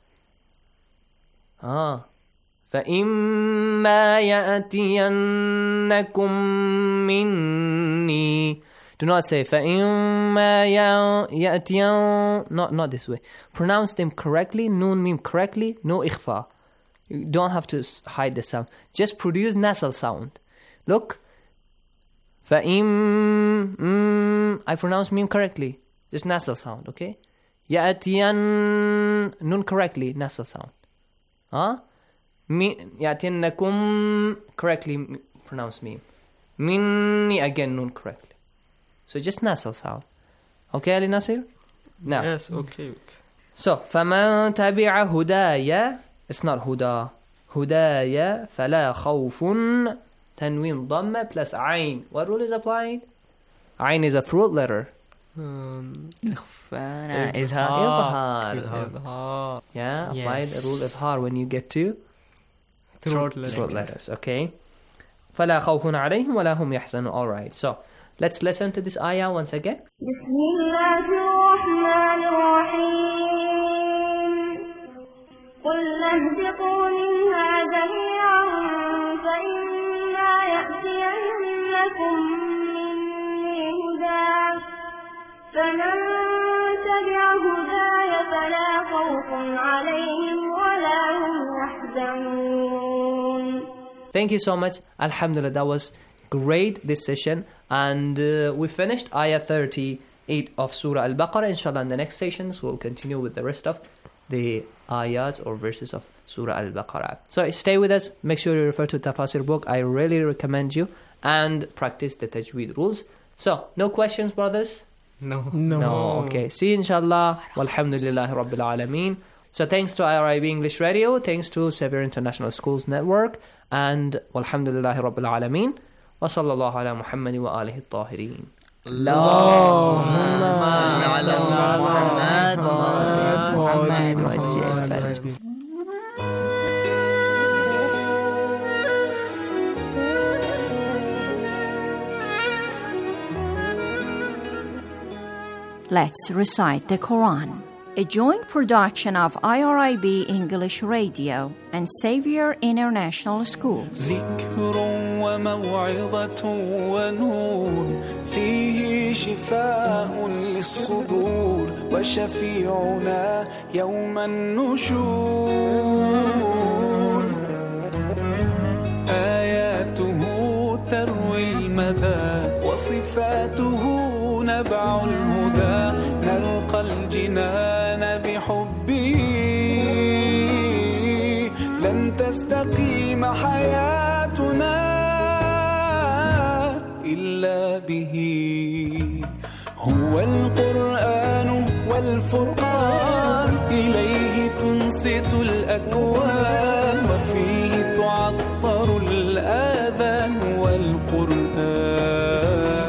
Speaker 18: Ah. فَإِمَّا يَأْتِيَنَّكُم مِّنِّي. Do not say فَإِمَّا يَأْتِيَن. Not, not this way. Pronounce them correctly. Noon meme correctly. No إخفاء. You don't have to hide the sound. Just produce nasal sound. Look. فَإِم. Mm, I pronounce meme correctly. Just nasal sound, okay? يَأْتِيَن. Noon correctly. Nasal sound. Huh? Mi, يأتينكم correctly pronounce me. Minni again noon correctly. So just nasal sound. Okay, Ali Nasir? Now.
Speaker 20: Yes, okay, okay.
Speaker 18: So, فَمَن تَبِعَ هُدَايَ. It's not هُدَى. هُدَايَ فَلَا خَوْفٌ. Tanween dhamma plus ayn. What rule is applied? Ayn is a throat letter.
Speaker 19: Um, إخفاء إظهار.
Speaker 18: إظهار. Yeah, apply the rule إظهار when you get to throat, throat, throat letters. Okay. فلا خوف عليهم ولا هم يحزنون. All right. So let's listen to this ayah once again.
Speaker 10: بسم الله الرحمن الرحيم. قل اهبطوا منها جميعا فإما يأتينكم مني هدى فمن تبع هداي فلا خوف عليهم ولا هم يحزنون.
Speaker 18: Thank you so much. Alhamdulillah, that was great this session. And uh, we finished ayah thirty-eight of Surah Al-Baqarah. Inshallah, in the next sessions, we'll continue with the rest of the ayat or verses of Surah Al-Baqarah. So stay with us. Make sure you refer to Tafasir book. I really recommend you. And practice the tajweed rules. So, no questions, brothers?
Speaker 20: No.
Speaker 18: No. No. Okay. See you, inshallah. Walhamdulillahi Rabbil Alameen. So thanks to I R I B English Radio, thanks to Sevier International Schools Network, and walhamdulillahi Rabbil Alameen. Wa sallallahu ala Muhammad wa alihi at-tahirin.
Speaker 19: Allahumma salli ala Muhammad wa ala Muhammad wa ajil faraj.
Speaker 2: Let's recite the Quran. A joint production of I R I B English Radio and Xavier International Schools.
Speaker 4: ذكر وموعظة ونور فيه شفاء للصدور وشفيعنا يوم النشور آياته تروي المدى وصفاته نبع الهدى نلقى الجنان بحبه لن تستقيم حياتنا إلا به هو القرآن والفرقان إليه تنصت الأكوان وفيه تعطر الآذان والقرآن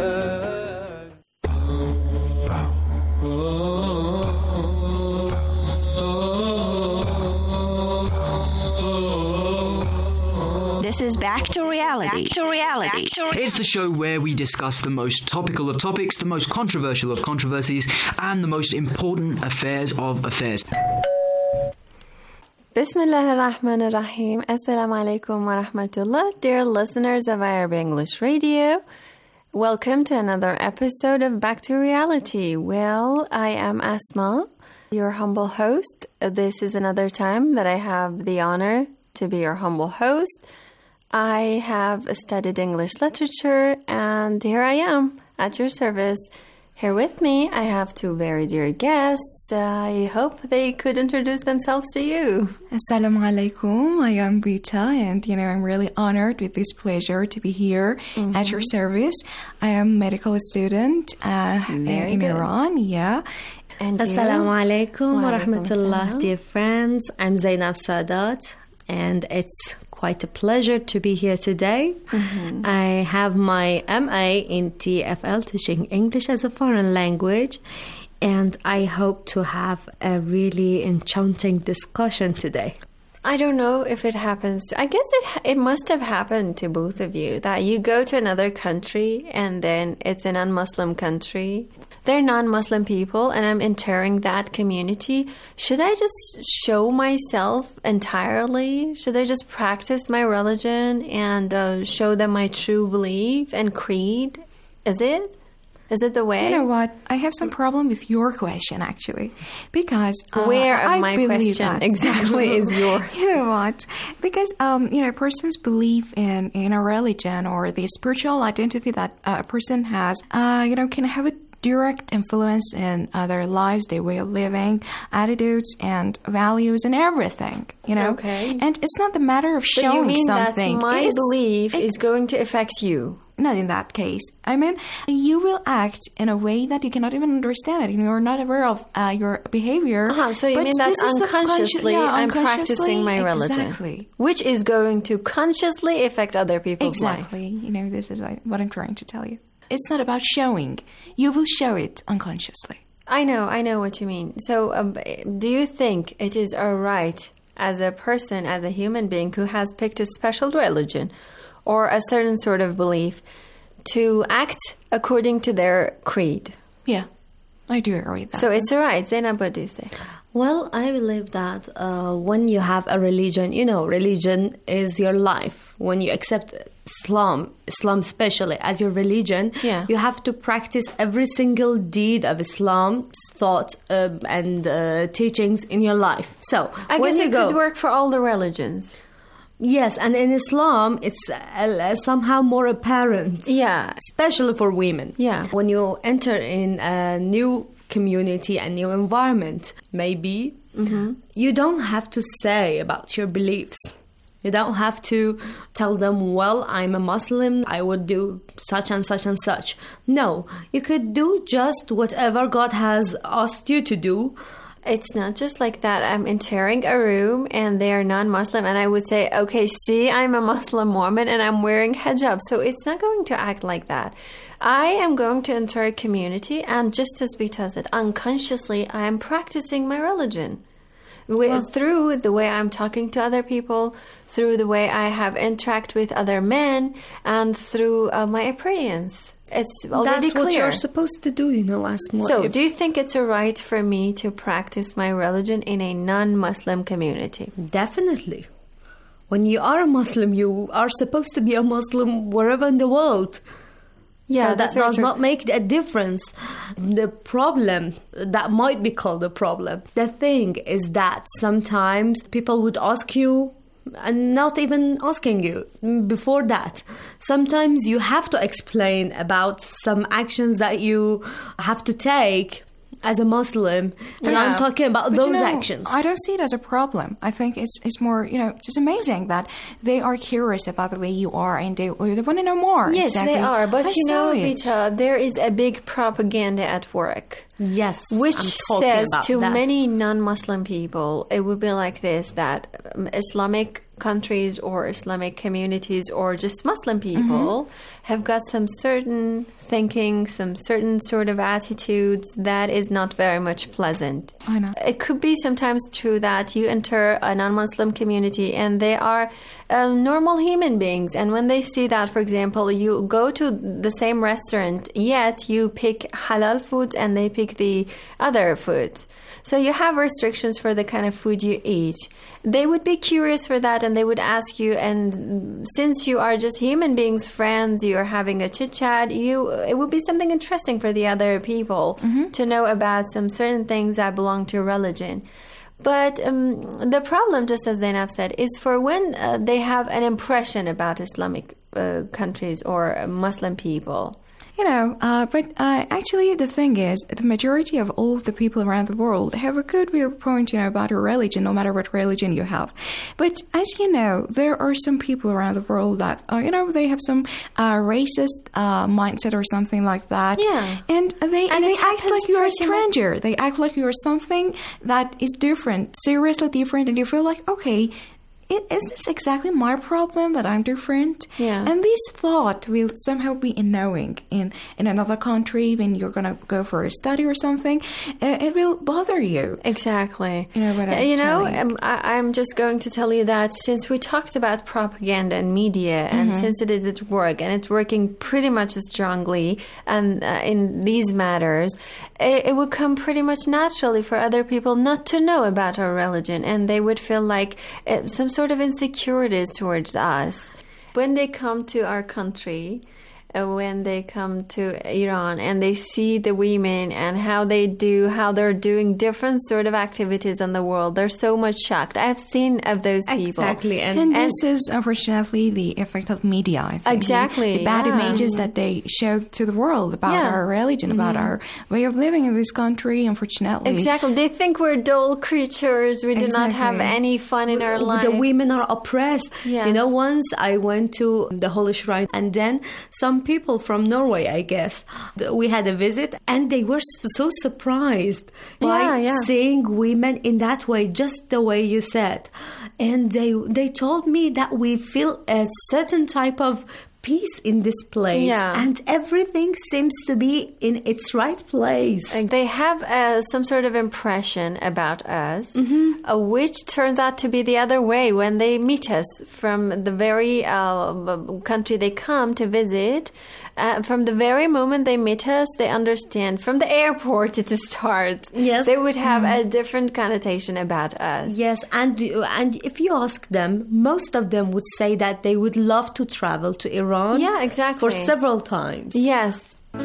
Speaker 2: This is Back to Reality. Back to Reality.
Speaker 3: It's the show where we discuss the most topical of topics, the most controversial of controversies, and the most important affairs of affairs.
Speaker 1: Bismillah ar-Rahman ar-Rahim. Assalamu alaikum wa rahmatullah. Dear listeners of I R B English Radio, welcome to another episode of Back to Reality. Well, I am Asma, your humble host. This is another time that I have the honor to be your humble host. I have studied English literature, and here I am at your service. Here with me, I have two very dear guests. I hope they could introduce themselves to you.
Speaker 22: Assalamu alaikum. I am Bita, and you know I'm really honored with this pleasure to be here mm-hmm. at your service. I am a medical student uh, in good. Iran. Yeah.
Speaker 1: And
Speaker 23: Assalamu alaikum wa rahmatullah, dear friends. I'm Zainab Sadat, and it's quite a pleasure to be here today. Mm-hmm. I have my M A in T F L, teaching English as a foreign language, and I hope to have a really enchanting discussion today.
Speaker 1: I don't know if it happens. I guess it it must have happened to both of you, that you go to another country and then it's a non-Muslim country. They're non-Muslim people and I'm entering that community. Should I just show myself entirely? Should I just practice my religion and uh, show them my true belief and creed? Is it? Is it the way?
Speaker 22: You know what? I have some problem with your question, actually. Because... Uh,
Speaker 1: Where of
Speaker 22: I
Speaker 1: my question
Speaker 22: that.
Speaker 1: exactly is your...
Speaker 22: You know what? Because, um, you know, a person's belief in, in a religion or the spiritual identity that uh, a person has, uh, you know, can have a direct influence in uh, their lives, their way of living, attitudes, and values, and everything, you know?
Speaker 1: Okay.
Speaker 22: And it's not the matter of
Speaker 1: so
Speaker 22: showing
Speaker 1: you mean
Speaker 22: something.
Speaker 1: that my
Speaker 22: it's,
Speaker 1: belief
Speaker 22: it,
Speaker 1: is going to affect you?
Speaker 22: Not in that case. I mean, you will act in a way that you cannot even understand it. You're not aware of uh, your behavior.
Speaker 1: Uh-huh, so you
Speaker 22: but
Speaker 1: mean that unconsciously
Speaker 22: yeah,
Speaker 1: I'm
Speaker 22: unconsciously,
Speaker 1: practicing my religion.
Speaker 22: Exactly.
Speaker 1: Which is going to consciously affect other people's
Speaker 22: exactly.
Speaker 1: life.
Speaker 22: You know, this is what, what I'm trying to tell you. It's not about showing. You will show it unconsciously.
Speaker 1: I know, I know what you mean. So um, do you think it is our right as a person, as a human being who has picked a special religion or a certain sort of belief to act according to their creed?
Speaker 22: Yeah, I do agree with that.
Speaker 1: So it's all right. Zainab, what do you say?
Speaker 23: Well, I believe that uh, when you have a religion, you know, religion is your life. When you accept Islam, Islam especially, as your religion,
Speaker 1: yeah.
Speaker 23: you have to practice every single deed of Islam's thought uh, and uh, teachings in your life. So,
Speaker 1: I
Speaker 23: when
Speaker 1: guess
Speaker 23: you
Speaker 1: it
Speaker 23: go,
Speaker 1: could work for all the religions.
Speaker 23: Yes, and in Islam, it's uh, somehow more apparent.
Speaker 1: Yeah.
Speaker 23: Especially for women.
Speaker 1: Yeah.
Speaker 23: When you enter in a new community, a new environment, maybe,
Speaker 1: mm-hmm.
Speaker 23: you don't have to say about your beliefs. You don't have to tell them, well, I'm a Muslim, I would do such and such and such. No, you could do just whatever God has asked you to do.
Speaker 1: It's not just like that. I'm entering a room and they are non-Muslim and I would say, okay, see, I'm a Muslim woman and I'm wearing hijab. So it's not going to act like that. I am going to enter a community and just as Bita said, unconsciously, I am practicing my religion. Well, through the way I'm talking to other people, through the way I have interact with other men, and through uh, my appearance. It's already
Speaker 23: That's
Speaker 1: clear.
Speaker 23: what you're supposed to do, you know, as
Speaker 1: So,
Speaker 23: Muslim.
Speaker 1: do you think it's a right for me to practice my religion in a non-Muslim community?
Speaker 23: Definitely. When you are a Muslim, you are supposed to be a Muslim wherever in the world.
Speaker 1: Yeah,
Speaker 23: so
Speaker 1: that's
Speaker 23: that
Speaker 1: very
Speaker 23: does
Speaker 1: true.
Speaker 23: not make a difference. The problem, that might be called a problem, the thing is that sometimes people would ask you, and not even asking you before that. Sometimes you have to explain about some actions that you have to take as a Muslim, and
Speaker 22: Yeah.
Speaker 23: I'm talking about
Speaker 22: But
Speaker 23: those
Speaker 22: you know,
Speaker 23: actions.
Speaker 22: I don't see it as a problem. I think it's it's more, you know, just amazing that they are curious about the way you are and they, they want to know more.
Speaker 1: Yes,
Speaker 22: exactly.
Speaker 1: they are. But
Speaker 22: I
Speaker 1: you know,
Speaker 22: saw it.
Speaker 1: Vita, there is a big propaganda at work.
Speaker 23: Yes,
Speaker 1: Which
Speaker 23: I'm talking
Speaker 1: says
Speaker 23: about
Speaker 1: to
Speaker 23: that.
Speaker 1: many non-Muslim people, it would be like this, that um, Islamic countries or Islamic communities or just Muslim people have got some certain thinking, some certain sort of attitudes that is not very much pleasant.
Speaker 22: I know.
Speaker 1: It could be sometimes true that you enter a non-Muslim community and they are uh, normal human beings, and when they see that, for example, you go to the same restaurant, yet you pick halal foods and they pick the other foods. So you have restrictions for the kind of food you eat. They would be curious for that and they would ask you, and since you are just human beings, friends, you're having a chit chat, you it would be something interesting for the other people to know about some certain things that belong to religion. But um, the problem, just as Zainab said, is for when uh, they have an impression about Islamic uh, countries or Muslim people.
Speaker 22: You know, uh, but uh, actually the thing is, the majority of all of the people around the world have a good viewpoint, you know, about a religion, no matter what religion you have. But as you know, there are some people around the world that, uh, you know, they have some uh, racist uh, mindset or something like that.
Speaker 1: Yeah.
Speaker 22: And they,
Speaker 1: And
Speaker 22: they
Speaker 1: it
Speaker 22: act
Speaker 1: happens
Speaker 22: like you're a
Speaker 1: pretty much-
Speaker 22: stranger. They act like you're something that is different, seriously different, and you feel like, okay, I- is this exactly my problem that I'm different?
Speaker 1: Yeah.
Speaker 22: And this thought will somehow be annoying in, in another country when you're going to go for a study or something. Uh, it will bother you.
Speaker 1: Exactly.
Speaker 22: You know what I'm
Speaker 1: You know,
Speaker 22: telling?
Speaker 1: um, I, I'm just going to tell you that since we talked about propaganda and media, and
Speaker 22: Mhm.
Speaker 1: since it is at work, and it's working pretty much strongly and uh, in these matters, it, it would come pretty much naturally for other people not to know about our religion, and they would feel like uh, some sort of insecurities towards us. When they come to our country, uh, when they come to Iran and they see the women and how they do, how they're doing different sort of activities in the world, they're so much shocked. I've seen of those people.
Speaker 23: Exactly.
Speaker 22: And,
Speaker 1: And-
Speaker 22: this is unfortunately the effect of media, I think.
Speaker 1: Exactly,
Speaker 22: The, the bad
Speaker 1: yeah.
Speaker 22: images that they show to the world about
Speaker 1: Yeah.
Speaker 22: our religion, about
Speaker 1: Mhm.
Speaker 22: our way of living in this country, unfortunately.
Speaker 1: Exactly. They think we're dull creatures. We do not have
Speaker 22: Exactly.
Speaker 1: any fun in our life.
Speaker 23: The women are oppressed.
Speaker 1: Yes.
Speaker 23: You know, once I went to the Holy Shrine, and then some people from Norway, I guess, th- we had a visit, and they were s- so surprised by
Speaker 1: Yeah, yeah.
Speaker 23: seeing women in that way, just the way you said. And they they told me that we feel a certain type of peace in this place,
Speaker 1: Yeah.
Speaker 23: and everything seems to be in its right place.
Speaker 1: And they have uh, some sort of impression about us,
Speaker 23: Mm-hmm.
Speaker 1: uh, which turns out to be the other way when they meet us from the very uh, country they come to visit. Uh, from the very moment they meet us, they understand from the airport to start.
Speaker 23: Yes.
Speaker 1: They would have a different connotation about us.
Speaker 23: Yes, and and if you ask them, most of them would say that they would love to travel to Iran.
Speaker 1: Yeah, exactly.
Speaker 23: For several times.
Speaker 1: Yes.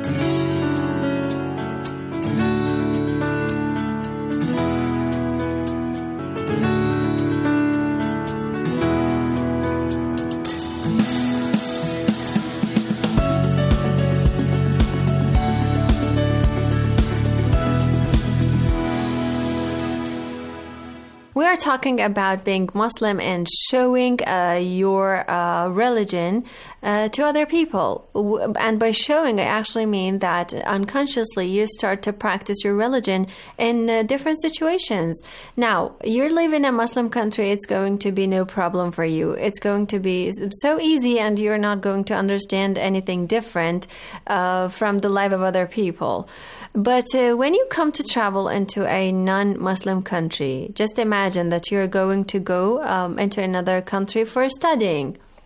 Speaker 1: We are talking about being Muslim and showing uh, your uh, religion uh, to other people. W- And by showing, I actually mean that unconsciously you start to practice your religion in uh, different situations. Now, you live in a Muslim country, it's going to be no problem for you. It's going to be so easy, and you're not going to understand anything different uh, from the life of other people. But uh, when you come to travel into a non-Muslim country, just imagine that you're going to go um, into another country for studying.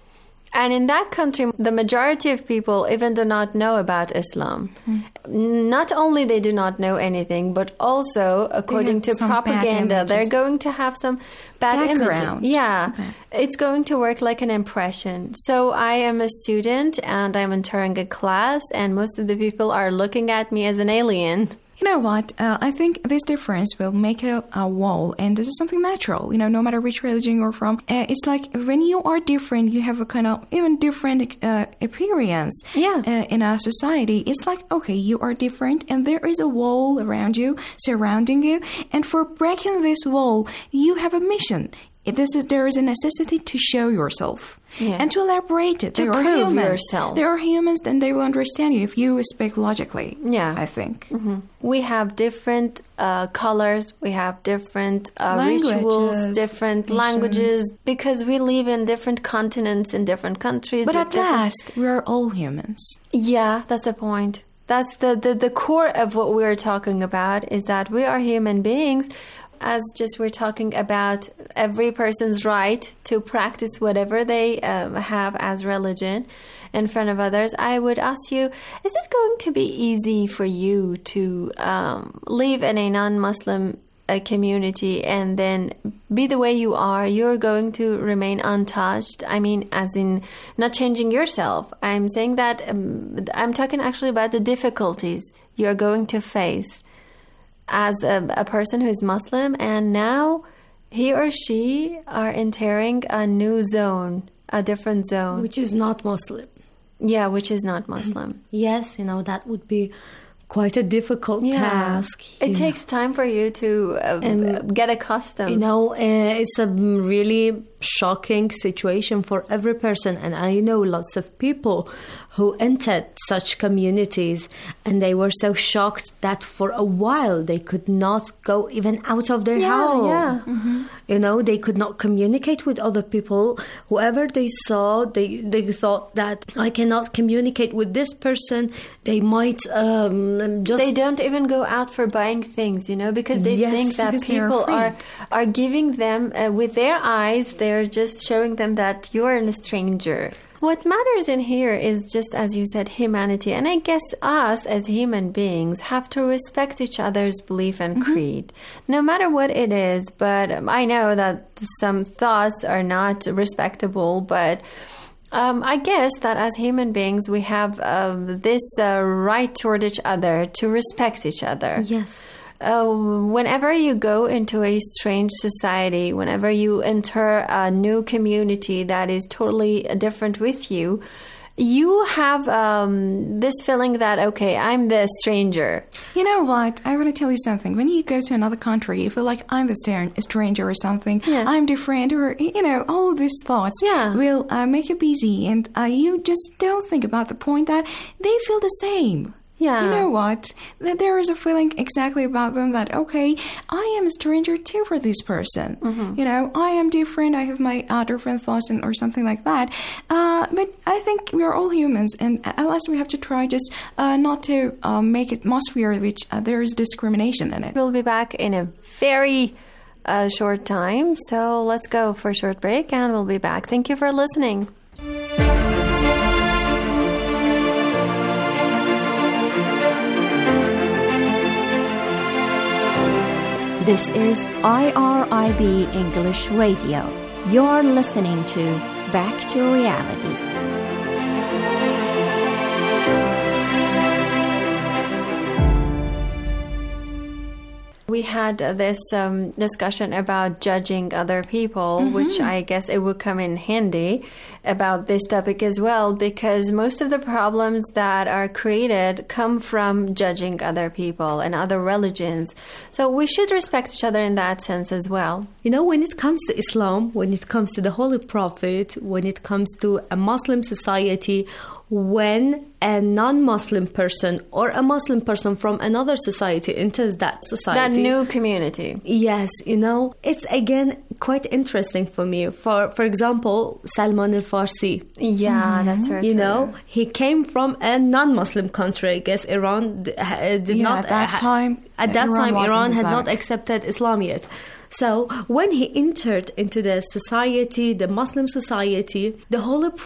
Speaker 1: And in that country, the majority of people even do not know about Islam. Mm. Not only they do not know anything, but also, according to propaganda, they're going to have some bad
Speaker 22: Background.
Speaker 1: image. Yeah.
Speaker 22: Okay.
Speaker 1: It's going to work like an impression. So I am a student and I'm entering a class, and most of the people are looking at me as an alien.
Speaker 22: You know what? Uh, I think this difference will make a, a wall, and this is something natural. You know, no matter which religion you're from, uh, it's like when you are different, you have a kind of even different uh, appearance.
Speaker 1: Yeah.
Speaker 22: Uh, in a society, it's like, okay, you are different, and there is a wall around you, surrounding you, and for breaking this wall, you have a mission. This is there is a necessity to show yourself.
Speaker 1: Yeah.
Speaker 22: And to elaborate it.
Speaker 1: To
Speaker 22: they are
Speaker 1: prove
Speaker 22: humans.
Speaker 1: yourself.
Speaker 22: They are humans, then they will understand you if you speak logically.
Speaker 1: Yeah.
Speaker 22: I think.
Speaker 1: Mm-hmm. We have different uh, colors, we have different uh,
Speaker 22: Languages,
Speaker 1: rituals, different
Speaker 22: nations.
Speaker 1: languages, because we live in different continents, in different countries.
Speaker 22: But
Speaker 1: with
Speaker 22: at
Speaker 1: different-
Speaker 22: last, we are all humans.
Speaker 1: Yeah, that's the point. That's the, the, the core of what we're talking about, is that we are human beings. As just we're talking about every person's right to practice whatever they um, have as religion in front of others, I would ask you, is it going to be easy for you to um, live in a non-Muslim uh, community and then be the way you are? You're going to remain untouched. I mean, as in not changing yourself. I'm saying that, um, I'm talking actually about the difficulties you're going to face as a, a person who's Muslim, and now he or she are entering a new zone, a different zone.
Speaker 23: Which is not Muslim.
Speaker 1: Yeah, which is not Muslim.
Speaker 23: Yes, you know, that would be quite a difficult
Speaker 1: Yeah.
Speaker 23: task.
Speaker 1: It
Speaker 23: you
Speaker 1: takes time for you to uh,
Speaker 23: Um,
Speaker 1: get accustomed.
Speaker 23: You know, uh, it's a really shocking situation for every person, and I know lots of people who entered such communities, and they were so shocked that for a while they could not go even out of their
Speaker 1: Yeah,
Speaker 23: house.
Speaker 1: yeah.
Speaker 23: Mm-hmm. You know, they could not communicate with other people. Whoever they saw, they they thought that I cannot communicate with this person. They might um, just
Speaker 1: They don't even go out for buying things, you know, because they
Speaker 23: Yes,
Speaker 1: think that
Speaker 23: because they're
Speaker 1: people are
Speaker 23: afraid.
Speaker 1: are giving them uh, with their eyes. They're just showing them that you're a stranger. What matters in here is just, as you said, humanity. And I guess us as human beings have to respect each other's belief and creed, no matter what it is. But um, I know that some thoughts are not respectable, but um, I guess that as human beings, we have um, this uh, right toward each other to respect each other.
Speaker 23: Yes.
Speaker 1: Uh, whenever you go into a strange society, whenever you enter a new community that is totally different with you, you have um, this feeling that, okay, I'm the stranger.
Speaker 22: You know what? I want to tell you something. When you go to another country, you feel like I'm the star- stranger or something.
Speaker 1: Yeah.
Speaker 22: I'm different, or, you know, all of these thoughts
Speaker 1: Yeah.
Speaker 22: will uh, make you busy, and uh, you just don't think about the point that they feel the same.
Speaker 1: Yeah.
Speaker 22: You know what? That there is a feeling exactly about them that, okay, I am a stranger too for this person.
Speaker 1: Mm-hmm.
Speaker 22: You know, I am different. I have my uh, different thoughts and, or something like that. Uh, but I think we are all humans, and unless we have to try just uh, not to um, make atmosphere which uh, there is discrimination in it.
Speaker 1: We'll be back in a very uh, short time. So let's go for a short break and we'll be back. Thank you for listening.
Speaker 2: This is I R I B English Radio. You're listening to Back to Reality.
Speaker 1: We had uh, this um, discussion about judging other people,
Speaker 22: Mm-hmm.
Speaker 1: which I guess it would come in handy about this topic as well, because most of the problems that are created come from judging other people and other religions. So we should respect each other in that sense as well.
Speaker 23: You know, when it comes to Islam, when it comes to the Holy Prophet, when it comes to a Muslim society, when a non-Muslim person or a Muslim person from another society enters that society,
Speaker 1: That new community.
Speaker 23: yes, you know, it's again quite interesting for me. For for example, Salman al-Farsi.
Speaker 1: Yeah, that's very
Speaker 23: You
Speaker 1: true.
Speaker 23: know, he came from a non-Muslim country. I guess Iran d- uh, did
Speaker 22: Yeah,
Speaker 23: not
Speaker 22: at that
Speaker 23: uh,
Speaker 22: time,
Speaker 23: At that
Speaker 22: Iran
Speaker 23: time,
Speaker 22: wasn't
Speaker 23: Iran had not
Speaker 22: Islamic.
Speaker 23: accepted Islam yet. So when he entered into the society, the Muslim society, the Holy